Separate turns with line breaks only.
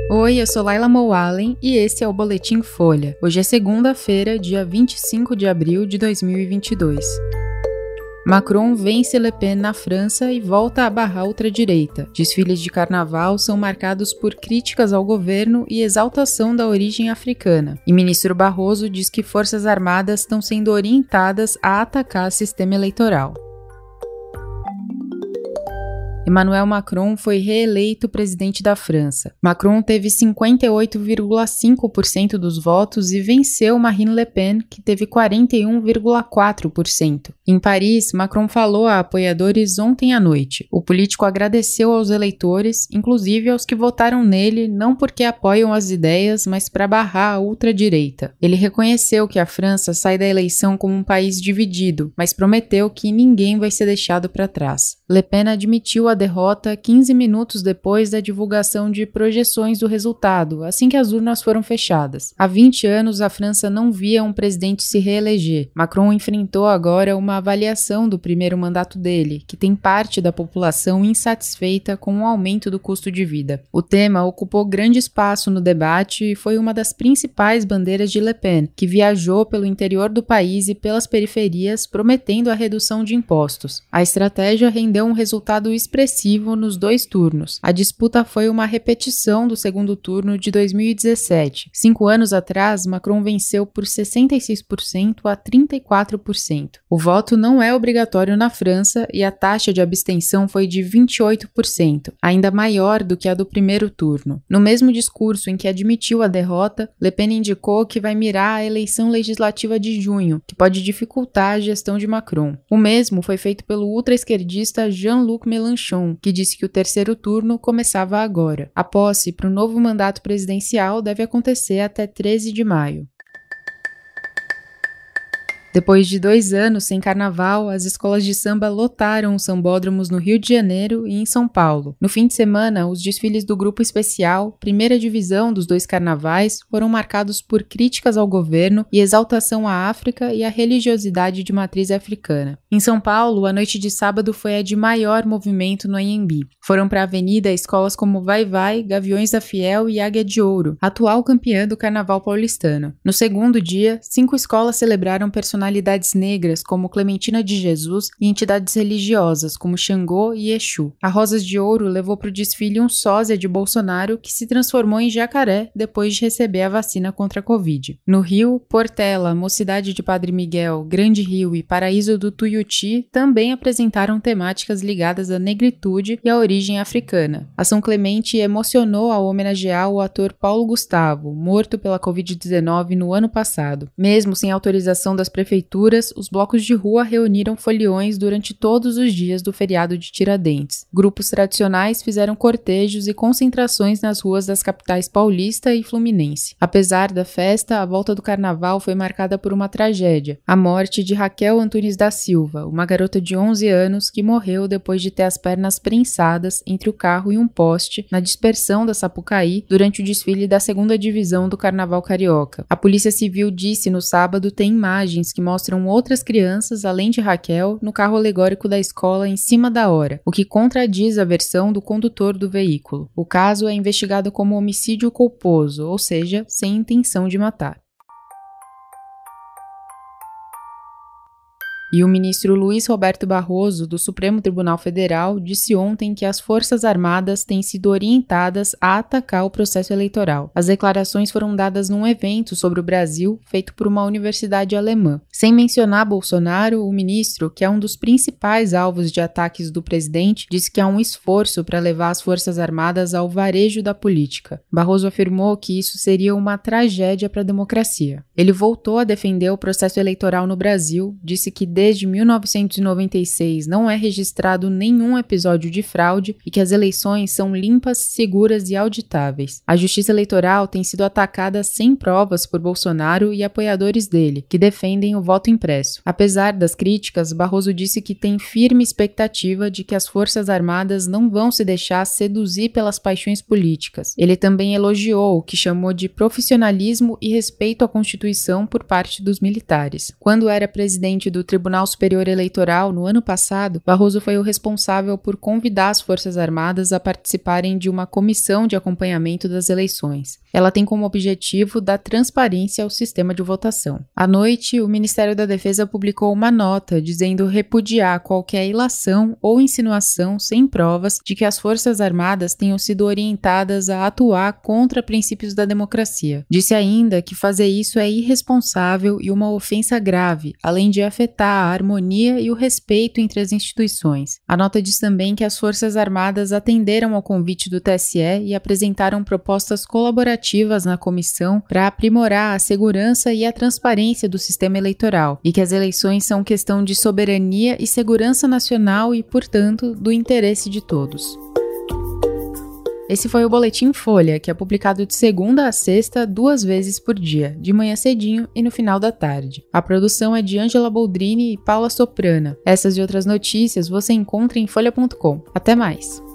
Oi, eu sou Laila Moalen e esse é o Boletim Folha. Hoje é segunda-feira, dia 25 de abril de 2022. Macron vence Le Pen na França e volta a barrar ultradireita. Desfiles de carnaval são marcados por críticas ao governo e exaltação da origem africana. E ministro Barroso diz que forças armadas estão sendo orientadas a atacar sistema eleitoral. Emmanuel Macron foi reeleito presidente da França. Macron teve 58,5% dos votos e venceu Marine Le Pen, que teve 41,4%. Em Paris, Macron falou a apoiadores ontem à noite. O político agradeceu aos eleitores, inclusive aos que votaram nele, não porque apoiam as ideias, mas para barrar a ultradireita. Ele reconheceu que a França sai da eleição como um país dividido, mas prometeu que ninguém vai ser deixado para trás. Le Pen admitiu a derrota 15 minutos depois da divulgação de projeções do resultado, assim que as urnas foram fechadas. Há 20 anos, a França não via um presidente se reeleger. Macron enfrentou agora uma avaliação do primeiro mandato dele, que tem parte da população insatisfeita com o aumento do custo de vida. O tema ocupou grande espaço no debate e foi uma das principais bandeiras de Le Pen, que viajou pelo interior do país e pelas periferias, prometendo a redução de impostos. A estratégia rendeu um resultado expressivo nos dois turnos. A disputa foi uma repetição do segundo turno de 2017. 5 anos atrás, Macron venceu por 66% a 34%. O voto não é obrigatório na França e a taxa de abstenção foi de 28%, ainda maior do que a do primeiro turno. No mesmo discurso em que admitiu a derrota, Le Pen indicou que vai mirar a eleição legislativa de junho, que pode dificultar a gestão de Macron. O mesmo foi feito pelo ultraesquerdista Jean-Luc Mélenchon, que disse que o terceiro turno começava agora. A posse para o novo mandato presidencial deve acontecer até 13 de maio. Depois de 2 anos sem carnaval, as escolas de samba lotaram os sambódromos no Rio de Janeiro e em São Paulo. No fim de semana, os desfiles do Grupo Especial, primeira divisão dos 2 carnavais, foram marcados por críticas ao governo e exaltação à África e à religiosidade de matriz africana. Em São Paulo, a noite de sábado foi a de maior movimento no Anhembi. Foram para a avenida escolas como Vai Vai, Gaviões da Fiel e Águia de Ouro, atual campeã do carnaval paulistano. No segundo dia, 5 escolas celebraram personalidades negras como Clementina de Jesus e entidades religiosas como Xangô e Exu. A Rosas de Ouro levou para o desfile um sósia de Bolsonaro que se transformou em jacaré depois de receber a vacina contra a Covid. No Rio, Portela, Mocidade de Padre Miguel, Grande Rio e Paraíso do Tuiuti também apresentaram temáticas ligadas à negritude e à origem africana. A São Clemente emocionou ao homenagear o ator Paulo Gustavo, morto pela Covid-19 no ano passado. Mesmo sem autorização das prefeituras, os blocos de rua reuniram foliões durante todos os dias do feriado de Tiradentes. Grupos tradicionais fizeram cortejos e concentrações nas ruas das capitais paulista e fluminense. Apesar da festa, a volta do carnaval foi marcada por uma tragédia: a morte de Raquel Antunes da Silva, uma garota de 11 anos que morreu depois de ter as pernas prensadas entre o carro e um poste na dispersão da Sapucaí durante o desfile da segunda divisão do Carnaval Carioca. A Polícia Civil disse no sábado ter imagens que mostram outras crianças, além de Raquel, no carro alegórico da escola em cima da hora, o que contradiz a versão do condutor do veículo. O caso é investigado como homicídio culposo, ou seja, sem intenção de matar. E o ministro Luiz Roberto Barroso, do Supremo Tribunal Federal, disse ontem que as Forças Armadas têm sido orientadas a atacar o processo eleitoral. As declarações foram dadas num evento sobre o Brasil, feito por uma universidade alemã. Sem mencionar Bolsonaro, o ministro, que é um dos principais alvos de ataques do presidente, disse que há um esforço para levar as Forças Armadas ao varejo da política. Barroso afirmou que isso seria uma tragédia para a democracia. Ele voltou a defender o processo eleitoral no Brasil, disse que desde 1996 não é registrado nenhum episódio de fraude e que as eleições são limpas, seguras e auditáveis. A Justiça Eleitoral tem sido atacada sem provas por Bolsonaro e apoiadores dele, que defendem o voto impresso. Apesar das críticas, Barroso disse que tem firme expectativa de que as Forças Armadas não vão se deixar seduzir pelas paixões políticas. Ele também elogiou o que chamou de profissionalismo e respeito à Constituição por parte dos militares. Quando era presidente do Tribunal Tribunal Superior Eleitoral no ano passado, Barroso foi o responsável por convidar as Forças Armadas a participarem de uma comissão de acompanhamento das eleições. Ela tem como objetivo dar transparência ao sistema de votação. À noite, o Ministério da Defesa publicou uma nota dizendo repudiar qualquer ilação ou insinuação sem provas de que as Forças Armadas tenham sido orientadas a atuar contra princípios da democracia. Disse ainda que fazer isso é irresponsável e uma ofensa grave, além de afetar a harmonia e o respeito entre as instituições. A nota diz também que as Forças Armadas atenderam ao convite do TSE e apresentaram propostas colaborativas na comissão para aprimorar a segurança e a transparência do sistema eleitoral, e que as eleições são questão de soberania e segurança nacional e, portanto, do interesse de todos. Esse foi o Boletim Folha, que é publicado de segunda a sexta, 2 vezes por dia, de manhã cedinho e no final da tarde. A produção é de Ângela Boldrini e Paula Soprana. Essas e outras notícias você encontra em folha.com. Até mais!